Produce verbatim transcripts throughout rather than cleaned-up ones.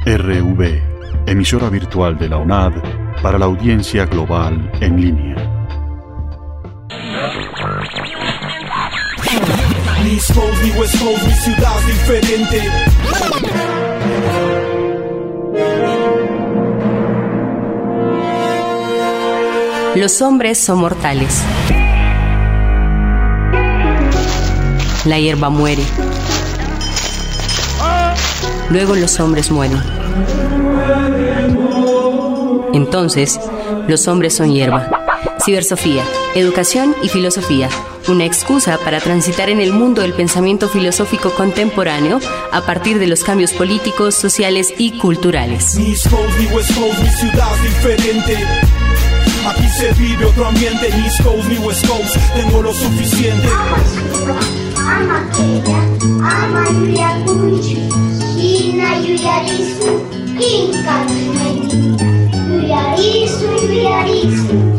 R V, emisora virtual de la UNAD para la audiencia global en línea. Ni East Coast, ni West Coast, mi ciudad es diferente. Los hombres son mortales. La hierba muere. Luego los hombres mueren. Entonces, los hombres son hierba. Cibersofía, educación y filosofía. Una excusa para transitar en el mundo del pensamiento filosófico contemporáneo a partir de los cambios políticos, sociales y culturales. Ni East Coast, ni West Coast, mi ciudad es diferente. Aquí se vive otro ambiente, ni East Coast, ni West Coast, tengo lo suficiente. Ama Kenya, ama Yulia Kuichi, Ina Yulia Risu, Inka Yulia Risu, Yulia Risu.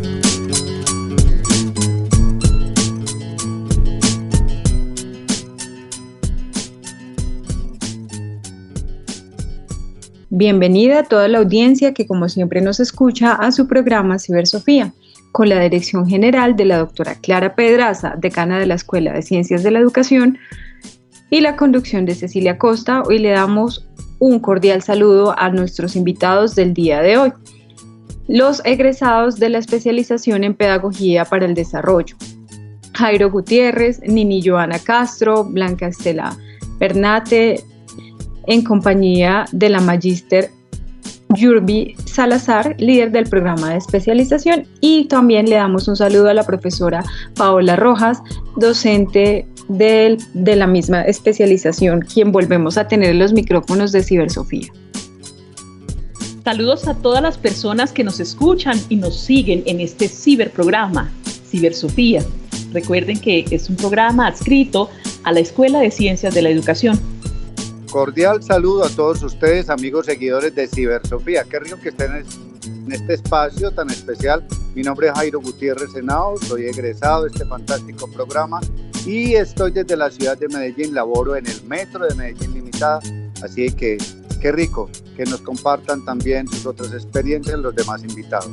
Bienvenida a toda la audiencia que como siempre nos escucha a su programa Cibersofía, con la dirección general de la doctora Clara Pedraza, decana de la Escuela de Ciencias de la Educación, y la conducción de Cecilia Costa. Hoy le damos un cordial saludo a nuestros invitados del día de hoy, los egresados de la especialización en Pedagogía para el Desarrollo, Jairo Gutiérrez, Nini Joana Castro, Blanca Estela Bernate, en compañía de la magíster Yurbi Salazar, líder del programa de especialización, y también le damos un saludo a la profesora Paola Rojas, docente del, de la misma especialización, quien volvemos a tener los micrófonos de Cibersofía. Saludos a todas las personas que nos escuchan y nos siguen en este ciberprograma, Cibersofía. Recuerden que es un programa adscrito a la Escuela de Ciencias de la Educación. Cordial saludo a todos ustedes, amigos seguidores de Cibersofía. Qué rico que estén en este espacio tan especial. Mi nombre es Jairo Gutiérrez Henao, soy egresado de este fantástico programa y estoy desde la ciudad de Medellín, laboro en el metro de Medellín Limitada, así que qué rico que nos compartan también sus otras experiencias los demás invitados.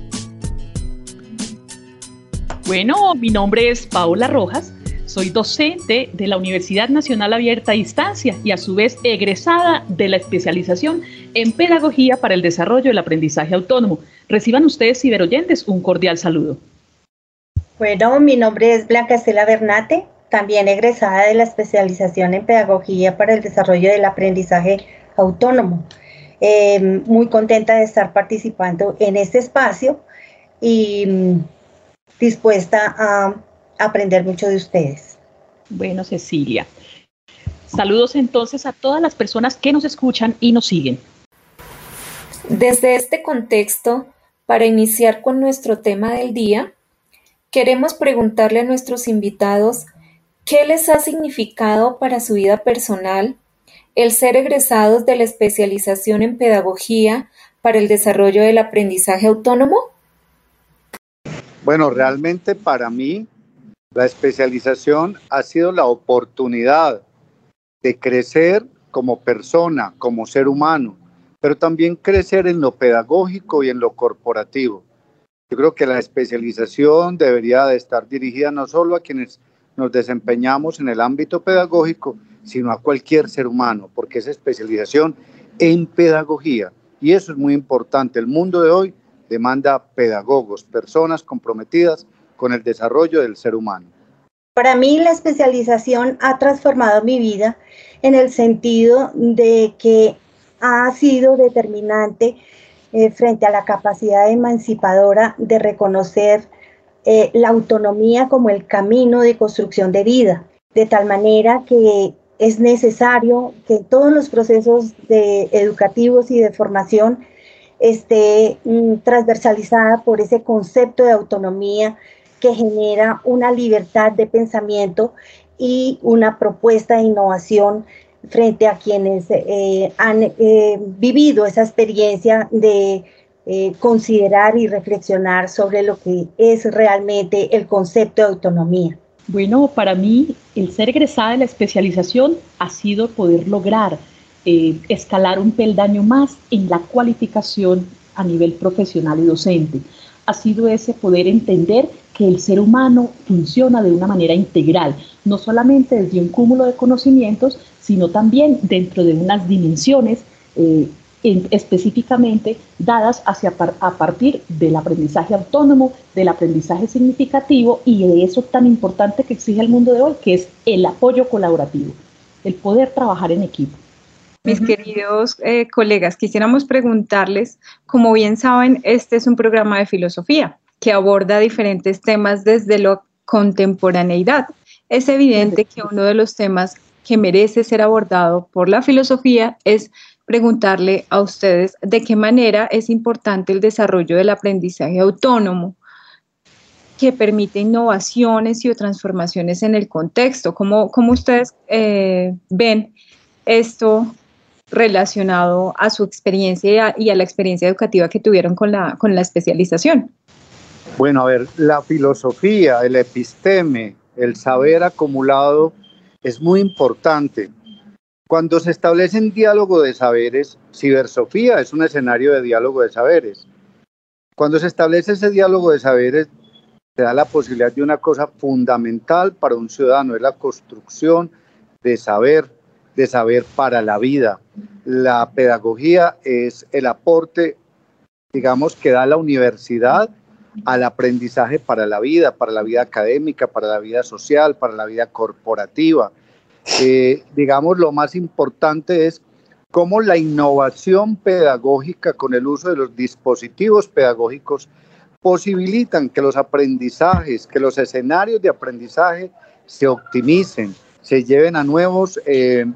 Bueno, mi nombre es Paola Rojas. Soy docente de la Universidad Nacional Abierta a Distancia y a su vez egresada de la especialización en Pedagogía para el Desarrollo del Aprendizaje Autónomo. Reciban ustedes, ciberoyentes, un cordial saludo. Bueno, mi nombre es Blanca Estela Bernate, también egresada de la especialización en Pedagogía para el Desarrollo del Aprendizaje Autónomo. Eh, muy contenta de estar participando en este espacio y mm, dispuesta a aprender mucho de ustedes. Bueno, Cecilia. Saludos entonces a todas las personas que nos escuchan y nos siguen. Desde este contexto, para iniciar con nuestro tema del día, queremos preguntarle a nuestros invitados qué les ha significado para su vida personal el ser egresados de la especialización en Pedagogía para el Desarrollo del Aprendizaje Autónomo. Bueno, realmente para mí la especialización ha sido la oportunidad de crecer como persona, como ser humano, pero también crecer en lo pedagógico y en lo corporativo. Yo creo que la especialización debería de estar dirigida no solo a quienes nos desempeñamos en el ámbito pedagógico, sino a cualquier ser humano, porque es especialización en pedagogía. Y eso es muy importante. El mundo de hoy demanda pedagogos, personas comprometidas con el desarrollo del ser humano. Para mí la especialización ha transformado mi vida en el sentido de que ha sido determinante eh, frente a la capacidad emancipadora de reconocer eh, la autonomía como el camino de construcción de vida, de tal manera que es necesario que todos los procesos de educativos y de formación esté mm, transversalizada por ese concepto de autonomía que genera una libertad de pensamiento y una propuesta de innovación frente a quienes eh, han eh, vivido esa experiencia de eh, considerar y reflexionar sobre lo que es realmente el concepto de autonomía. Bueno, para mí el ser egresada de la especialización ha sido poder lograr eh, escalar un peldaño más en la cualificación a nivel profesional y docente. Ha sido ese poder entender que el ser humano funciona de una manera integral, no solamente desde un cúmulo de conocimientos, sino también dentro de unas dimensiones eh, en, específicamente dadas hacia a partir del aprendizaje autónomo, del aprendizaje significativo y de eso tan importante que exige el mundo de hoy, que es el apoyo colaborativo, el poder trabajar en equipo. Mis queridos eh, colegas, quisiéramos preguntarles, como bien saben, este es un programa de filosofía que aborda diferentes temas desde la contemporaneidad. Es evidente que uno de los temas que merece ser abordado por la filosofía es preguntarle a ustedes de qué manera es importante el desarrollo del aprendizaje autónomo que permite innovaciones y transformaciones en el contexto. ¿Cómo, cómo ustedes eh, ven esto relacionado a su experiencia y a, y a la experiencia educativa que tuvieron con la, con la especialización? Bueno, a ver, la filosofía, el episteme, el saber acumulado es muy importante. Cuando se establece un diálogo de saberes, Cibersofía es un escenario de diálogo de saberes. Cuando se establece ese diálogo de saberes, se da la posibilidad de una cosa fundamental para un ciudadano, es la construcción de saber, de saber para la vida. La pedagogía es el aporte, digamos, que da la universidad al aprendizaje para la vida, para la vida académica, para la vida social, para la vida corporativa. Eh, digamos, lo más importante es cómo la innovación pedagógica con el uso de los dispositivos pedagógicos posibilitan que los aprendizajes, que los escenarios de aprendizaje se optimicen, se lleven a nuevos, eh,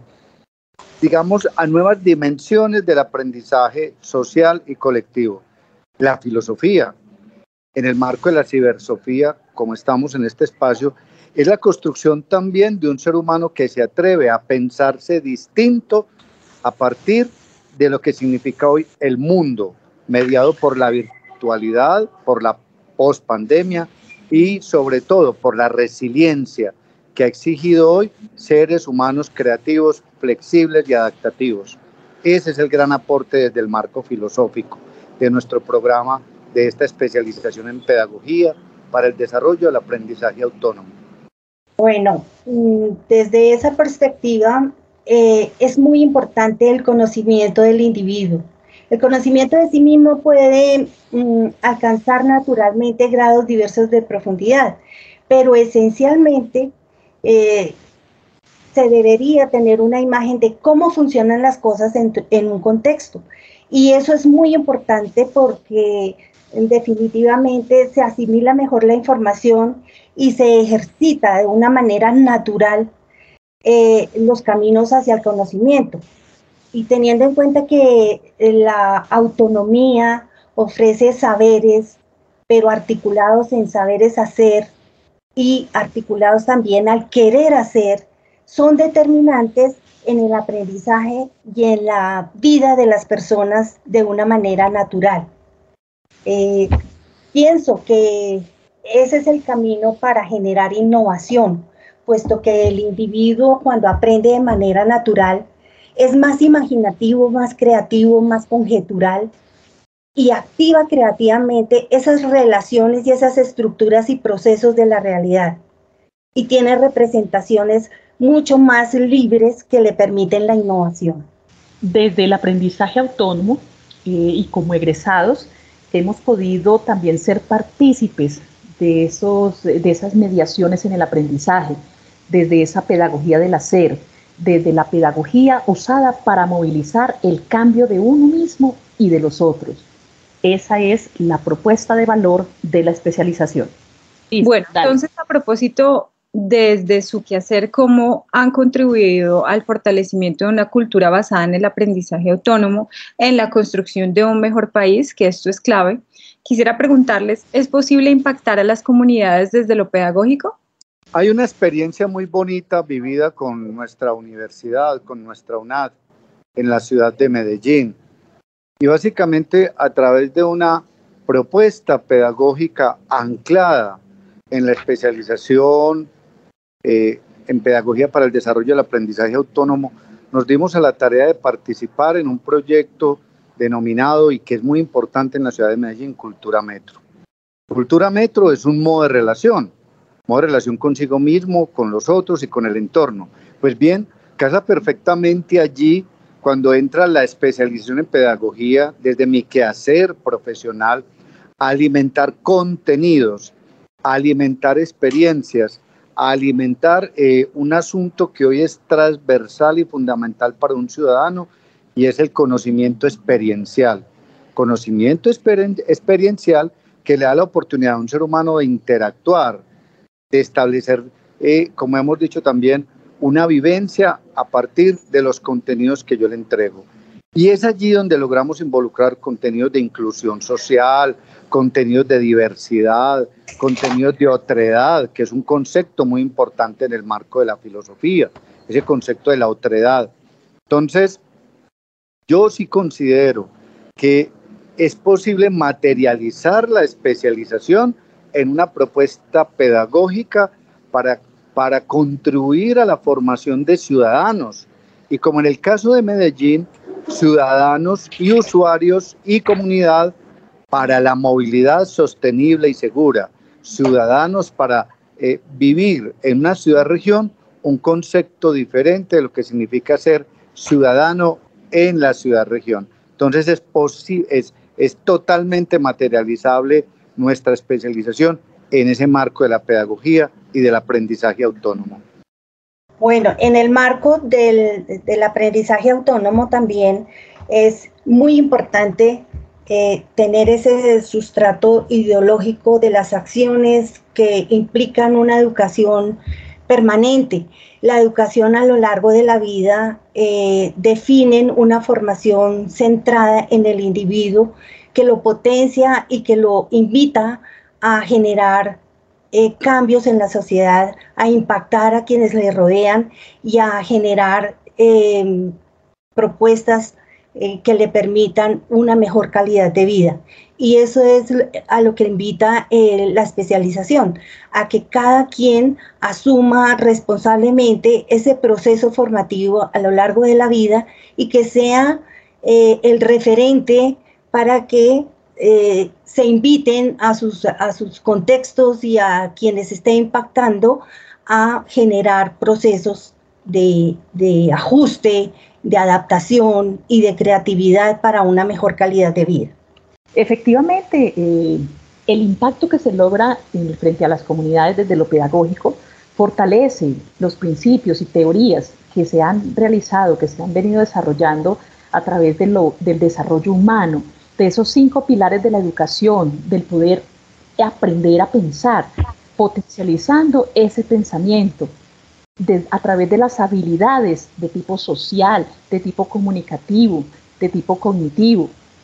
digamos, a nuevas dimensiones del aprendizaje social y colectivo. La filosofía, en el marco de la cibersofía, como estamos en este espacio, es la construcción también de un ser humano que se atreve a pensarse distinto a partir de lo que significa hoy el mundo, mediado por la virtualidad, por la pospandemia y sobre todo por la resiliencia que ha exigido hoy seres humanos creativos, flexibles y adaptativos. Ese es el gran aporte desde el marco filosófico de nuestro programa de esta especialización en pedagogía para el desarrollo del aprendizaje autónomo. Bueno, desde esa perspectiva eh, es muy importante el conocimiento del individuo. El conocimiento de sí mismo puede mm, alcanzar naturalmente grados diversos de profundidad, pero esencialmente eh, se debería tener una imagen de cómo funcionan las cosas en, en un contexto. Y eso es muy importante porque definitivamente se asimila mejor la información y se ejercita de una manera natural eh, los caminos hacia el conocimiento. Y teniendo en cuenta que la autonomía ofrece saberes, pero articulados en saberes hacer y articulados también al querer hacer, son determinantes en el aprendizaje y en la vida de las personas de una manera natural. Eh, pienso que ese es el camino para generar innovación, puesto que el individuo cuando aprende de manera natural es más imaginativo, más creativo, más conjetural y activa creativamente esas relaciones y esas estructuras y procesos de la realidad y tiene representaciones mucho más libres que le permiten la innovación. Desde el aprendizaje autónomo eh, y como egresados hemos podido también ser partícipes de, esos, de esas mediaciones en el aprendizaje, desde esa pedagogía del hacer, desde la pedagogía usada para movilizar el cambio de uno mismo y de los otros. Esa es la propuesta de valor de la especialización. Y bueno, dale. Entonces a propósito, desde su quehacer, ¿cómo han contribuido al fortalecimiento de una cultura basada en el aprendizaje autónomo, en la construcción de un mejor país, que esto es clave? Quisiera preguntarles, ¿es posible impactar a las comunidades desde lo pedagógico? Hay una experiencia muy bonita vivida con nuestra universidad, con nuestra UNAD, en la ciudad de Medellín. Y básicamente a través de una propuesta pedagógica anclada en la especialización eh, en pedagogía para el desarrollo del aprendizaje autónomo, nos dimos a la tarea de participar en un proyecto denominado, y que es muy importante en la ciudad de Medellín, Cultura Metro. Cultura Metro es un modo de relación, modo de relación consigo mismo, con los otros y con el entorno. Pues bien, casa perfectamente allí cuando entra la especialización en pedagogía, desde mi quehacer profesional, a alimentar contenidos, a alimentar experiencias, a alimentar eh, un asunto que hoy es transversal y fundamental para un ciudadano, y es el conocimiento experiencial. Conocimiento exper- experiencial que le da la oportunidad a un ser humano de interactuar, de establecer, eh, como hemos dicho también, una vivencia a partir de los contenidos que yo le entrego. Y es allí donde logramos involucrar contenidos de inclusión social, contenidos de diversidad, contenidos de otredad, que es un concepto muy importante en el marco de la filosofía, ese concepto de la otredad. Entonces, yo sí considero que es posible materializar la especialización en una propuesta pedagógica para, para contribuir a la formación de ciudadanos. Y como en el caso de Medellín, ciudadanos y usuarios y comunidad para la movilidad sostenible y segura. Ciudadanos para eh, vivir en una ciudad-región un concepto diferente de lo que significa ser ciudadano en la ciudad-región. Entonces es, es, es totalmente materializable nuestra especialización en ese marco de la pedagogía y del aprendizaje autónomo. Bueno, en el marco del, del aprendizaje autónomo también es muy importante eh, tener ese sustrato ideológico de las acciones que implican una educación permanente. La educación a lo largo de la vida eh, definen una formación centrada en el individuo que lo potencia y que lo invita a generar eh, cambios en la sociedad, a impactar a quienes le rodean y a generar eh, propuestas eh, que le permitan una mejor calidad de vida. Y eso es a lo que invita eh, la especialización, a que cada quien asuma responsablemente ese proceso formativo a lo largo de la vida y que sea eh, el referente para que eh, se inviten a sus, a sus contextos y a quienes esté impactando a generar procesos de, de ajuste, de adaptación y de creatividad para una mejor calidad de vida. Efectivamente, eh, el impacto que se logra en, frente a las comunidades desde lo pedagógico fortalece los principios y teorías que se han realizado, que se han venido desarrollando a través de lo, del desarrollo humano, de esos cinco pilares de la educación, del poder aprender a pensar, potencializando ese pensamiento de, a través de las habilidades de tipo social, de tipo comunicativo, de tipo cognitivo.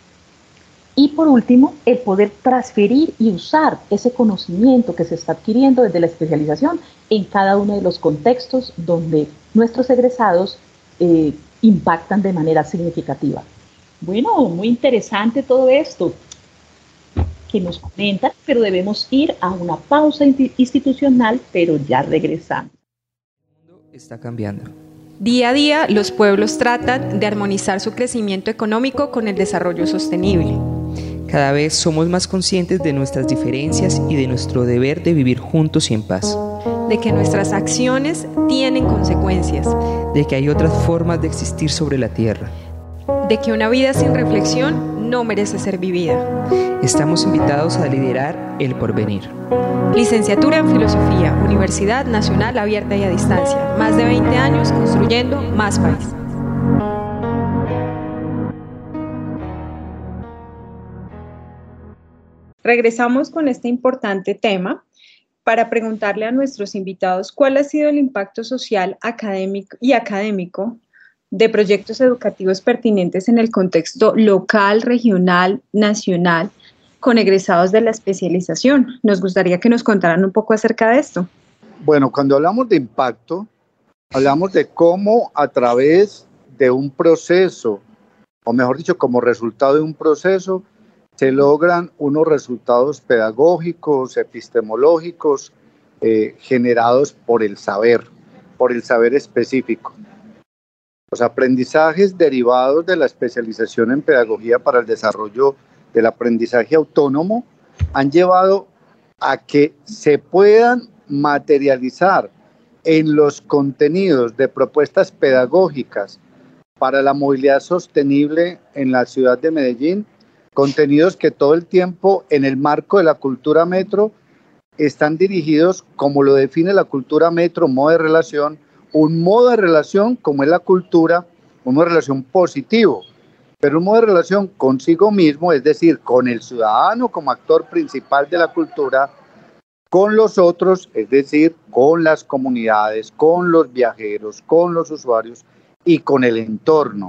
Y por último, el poder transferir y usar ese conocimiento que se está adquiriendo desde la especialización en cada uno de los contextos donde nuestros egresados eh, impactan de manera significativa. Bueno, muy interesante todo esto que nos comentan, pero debemos ir a una pausa institucional, pero ya regresamos. El mundo está cambiando. Día a día, los pueblos tratan de armonizar su crecimiento económico con el desarrollo sostenible. Cada vez somos más conscientes de nuestras diferencias y de nuestro deber de vivir juntos y en paz. De que nuestras acciones tienen consecuencias. De que hay otras formas de existir sobre la tierra. De que una vida sin reflexión no merece ser vivida. Estamos invitados a liderar el porvenir. Licenciatura en Filosofía, Universidad Nacional Abierta y a Distancia. Más de veinte años construyendo más país. Regresamos con este importante tema para preguntarle a nuestros invitados cuál ha sido el impacto social, académico y académico de proyectos educativos pertinentes en el contexto local, regional, nacional, con egresados de la especialización. Nos gustaría que nos contaran un poco acerca de esto. Bueno, cuando hablamos de impacto, hablamos de cómo a través de un proceso, o mejor dicho, como resultado de un proceso, se logran unos resultados pedagógicos, epistemológicos, eh, generados por el saber, por el saber específico. Los aprendizajes derivados de la especialización en pedagogía para el desarrollo del aprendizaje autónomo han llevado a que se puedan materializar en los contenidos de propuestas pedagógicas para la movilidad sostenible en la ciudad de Medellín, contenidos que todo el tiempo en el marco de la cultura metro están dirigidos, como lo define la cultura metro, modo de relación, un modo de relación como es la cultura, un modo de relación positivo, pero un modo de relación consigo mismo, es decir, con el ciudadano como actor principal de la cultura, con los otros, es decir, con las comunidades, con los viajeros, con los usuarios y con el entorno.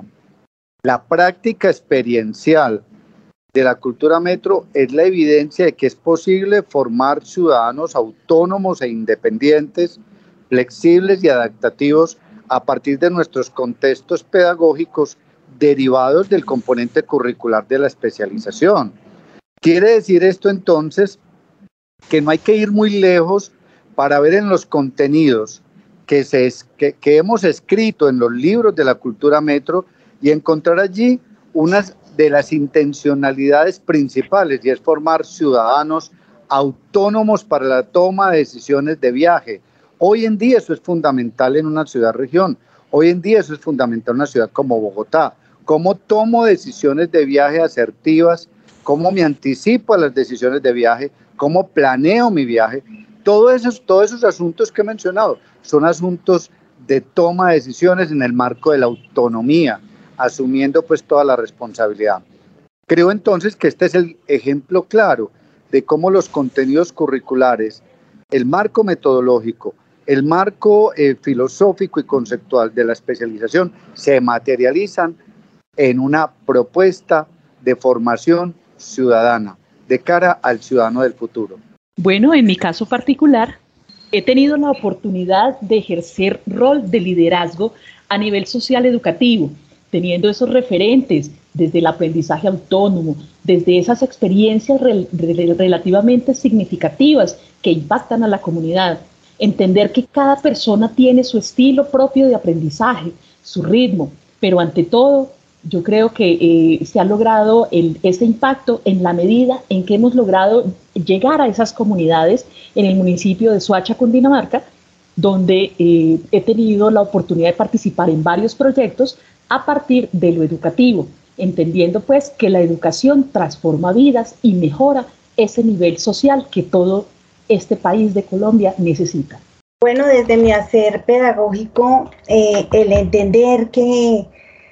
La práctica experiencial de la cultura metro es la evidencia de que es posible formar ciudadanos autónomos e independientes, flexibles y adaptativos a partir de nuestros contextos pedagógicos derivados del componente curricular de la especialización. Quiere decir esto entonces que no hay que ir muy lejos para ver en los contenidos que, se, que, que hemos escrito en los libros de la cultura metro y encontrar allí unas de las intencionalidades principales, y es formar ciudadanos autónomos para la toma de decisiones de viaje. Hoy en día eso es fundamental en una ciudad-región, hoy en día eso es fundamental en una ciudad como Bogotá. ¿Cómo tomo decisiones de viaje asertivas? ¿Cómo me anticipo a las decisiones de viaje? ¿Cómo planeo mi viaje? Todos esos, todos esos asuntos que he mencionado son asuntos de toma de decisiones en el marco de la autonomía, asumiendo pues toda la responsabilidad. Creo entonces que este es el ejemplo claro de cómo los contenidos curriculares, el marco metodológico, el marco eh, filosófico y conceptual de la especialización se materializan en una propuesta de formación ciudadana de cara al ciudadano del futuro. Bueno, en mi caso particular, he tenido la oportunidad de ejercer rol de liderazgo a nivel social educativo, teniendo esos referentes desde el aprendizaje autónomo, desde esas experiencias rel- rel- relativamente significativas que impactan a la comunidad. Entender que cada persona tiene su estilo propio de aprendizaje, su ritmo, pero ante todo, yo creo que eh, se ha logrado el, ese impacto en la medida en que hemos logrado llegar a esas comunidades en el municipio de Soacha, Cundinamarca, donde eh, he tenido la oportunidad de participar en varios proyectos a partir de lo educativo, entendiendo pues que la educación transforma vidas y mejora ese nivel social que todo este país de Colombia necesita. Bueno, desde mi hacer pedagógico, eh, el entender que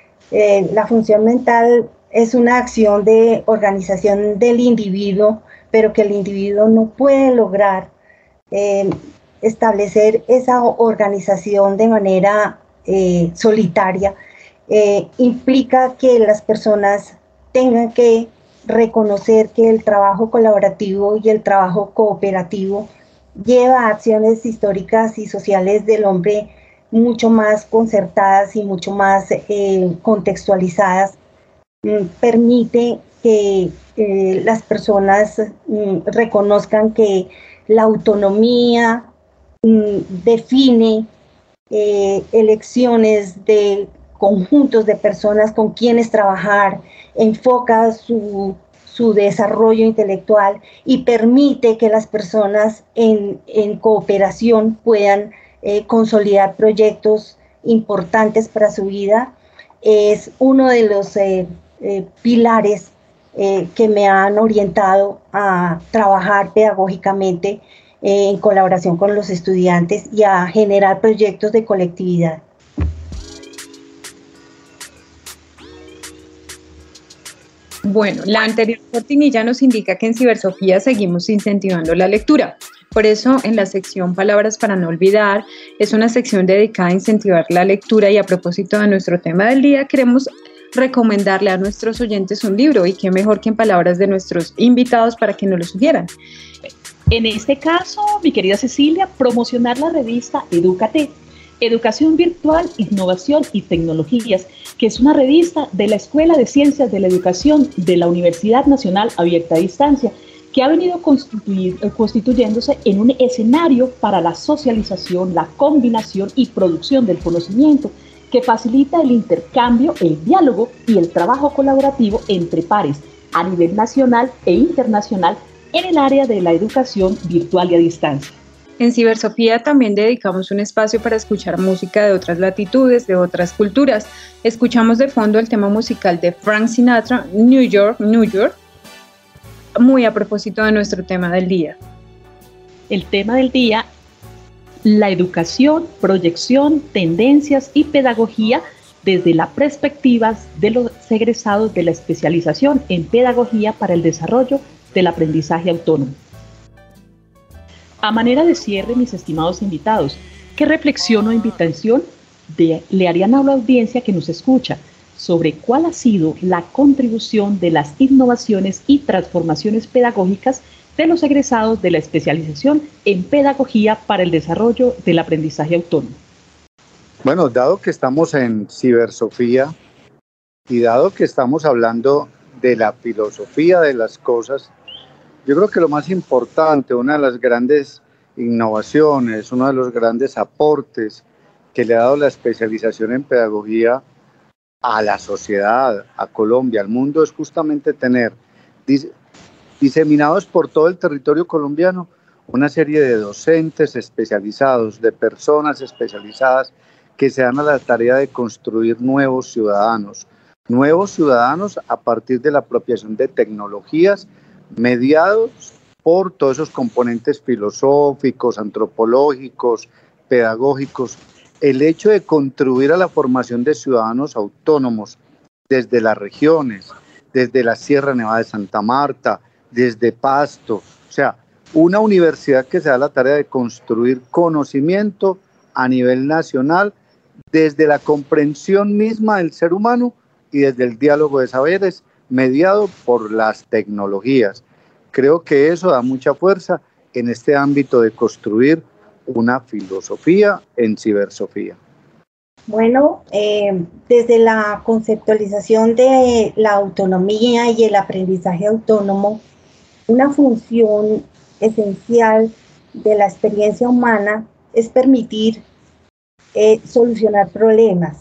eh, la función mental es una acción de organización del individuo, pero que el individuo no puede lograr eh, establecer esa organización de manera eh, solitaria, eh, implica que las personas tengan que reconocer que el trabajo colaborativo y el trabajo cooperativo lleva a acciones históricas y sociales del hombre mucho más concertadas y mucho más eh, contextualizadas. Mm, permite que eh, las personas mm, reconozcan que la autonomía mm, define eh, elecciones de conjuntos de personas con quienes trabajar, enfoca su, su desarrollo intelectual y permite que las personas en, en cooperación puedan eh, consolidar proyectos importantes para su vida. Es uno de los eh, eh, pilares eh, que me han orientado a trabajar pedagógicamente eh, en colaboración con los estudiantes y a generar proyectos de colectividad. Bueno, la anterior cortinilla nos indica que en Cibersofía seguimos incentivando la lectura. Por eso, en la sección Palabras para no olvidar, es una sección dedicada a incentivar la lectura y a propósito de nuestro tema del día, queremos recomendarle a nuestros oyentes un libro y qué mejor que en palabras de nuestros invitados para que nos lo sugieran. En este caso, mi querida Cecilia, promocionar la revista Edúcate, Educación Virtual, Innovación y Tecnologías, que es una revista de la Escuela de Ciencias de la Educación de la Universidad Nacional Abierta a Distancia, que ha venido constituyéndose en un escenario para la socialización, la combinación y producción del conocimiento, que facilita el intercambio, el diálogo y el trabajo colaborativo entre pares a nivel nacional e internacional en el área de la educación virtual y a distancia. En Cibersofía también dedicamos un espacio para escuchar música de otras latitudes, de otras culturas. Escuchamos de fondo el tema musical de Frank Sinatra, New York, New York, muy a propósito de nuestro tema del día. El tema del día, la educación, proyección, tendencias y pedagogía desde la perspectiva de los egresados de la especialización en pedagogía para el desarrollo del aprendizaje autónomo. A manera de cierre, mis estimados invitados, ¿qué reflexión o invitación de, le harían a la audiencia que nos escucha sobre cuál ha sido la contribución de las innovaciones y transformaciones pedagógicas de los egresados de la especialización en pedagogía para el desarrollo del aprendizaje autónomo? Bueno, dado que estamos en Cibersofía y dado que estamos hablando de la filosofía de las cosas, yo creo que lo más importante, una de las grandes innovaciones, uno de los grandes aportes que le ha dado la especialización en pedagogía a la sociedad, a Colombia, al mundo, es justamente tener dis- diseminados por todo el territorio colombiano una serie de docentes especializados, de personas especializadas que se dan a la tarea de construir nuevos ciudadanos, nuevos ciudadanos a partir de la apropiación de tecnologías mediados por todos esos componentes filosóficos, antropológicos, pedagógicos. El hecho de contribuir a la formación de ciudadanos autónomos desde las regiones, desde la Sierra Nevada de Santa Marta, desde Pasto, o sea, una universidad que se da la tarea de construir conocimiento a nivel nacional desde la comprensión misma del ser humano y desde el diálogo de saberes mediado por las tecnologías. Creo que eso da mucha fuerza en este ámbito de construir una filosofía en cibersofía. Bueno, eh, desde la conceptualización de la autonomía y el aprendizaje autónomo, una función esencial de la experiencia humana es permitir eh, solucionar problemas.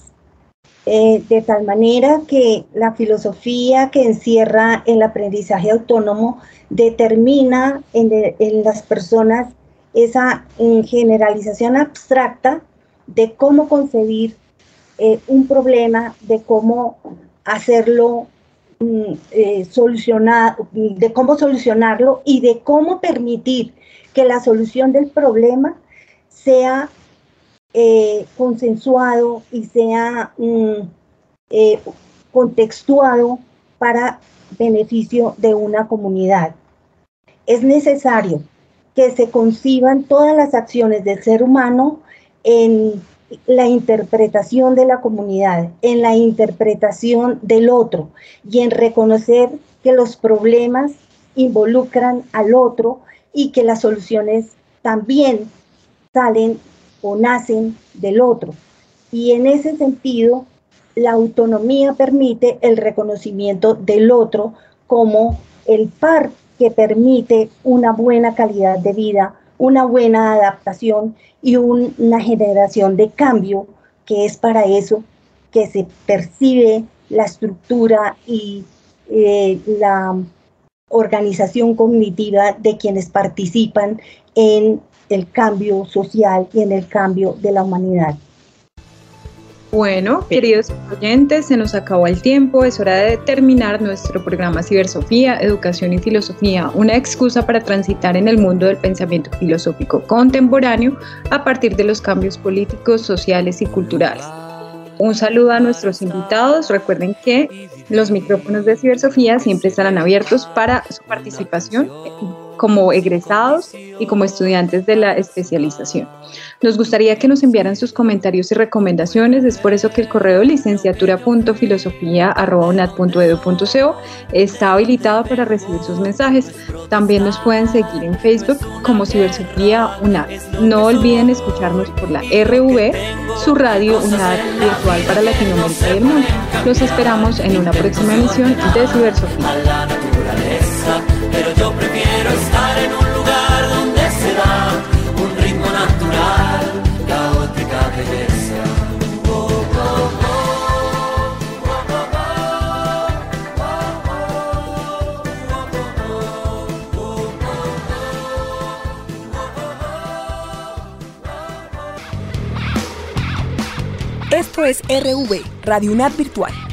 Eh, de tal manera que la filosofía que encierra el aprendizaje autónomo determina en, de, en las personas esa en generalización abstracta de cómo concebir eh, un problema, de cómo hacerlo, mm, eh, solucionar, de cómo solucionarlo y de cómo permitir que la solución del problema sea Eh, consensuado y sea mm, eh, contextuado para beneficio de una comunidad. Es necesario que se conciban todas las acciones del ser humano en la interpretación de la comunidad, en la interpretación del otro y en reconocer que los problemas involucran al otro y que las soluciones también salen o nacen del otro. Y en ese sentido, la autonomía permite el reconocimiento del otro como el par que permite una buena calidad de vida, una buena adaptación y un, una generación de cambio, que es para eso que se percibe la estructura y eh, la organización cognitiva de quienes participan en el cambio social y en el cambio de la humanidad. Bueno, queridos oyentes, se nos acabó el tiempo, es hora de terminar nuestro programa Cibersofía, Educación y Filosofía, una excusa para transitar en el mundo del pensamiento filosófico contemporáneo a partir de los cambios políticos, sociales y culturales. Un saludo a nuestros invitados, recuerden que los micrófonos de Cibersofía siempre estarán abiertos para su participación como egresados y como estudiantes de la especialización. Nos gustaría que nos enviaran sus comentarios y recomendaciones, es por eso que el correo licenciatura punto filosofía arroba unad punto edu punto co está habilitado para recibir sus mensajes. También nos pueden seguir en Facebook como Cibersofía UNAD. No olviden escucharnos por la R V, su radio UNAD virtual para Latinoamérica y el mundo. Los esperamos en una próxima emisión de Cibersofía. Pero yo prefiero estar en un lugar donde se da un ritmo natural, caótica belleza. Oh, oh, oh. Esto es R V, Radio UNAD Virtual.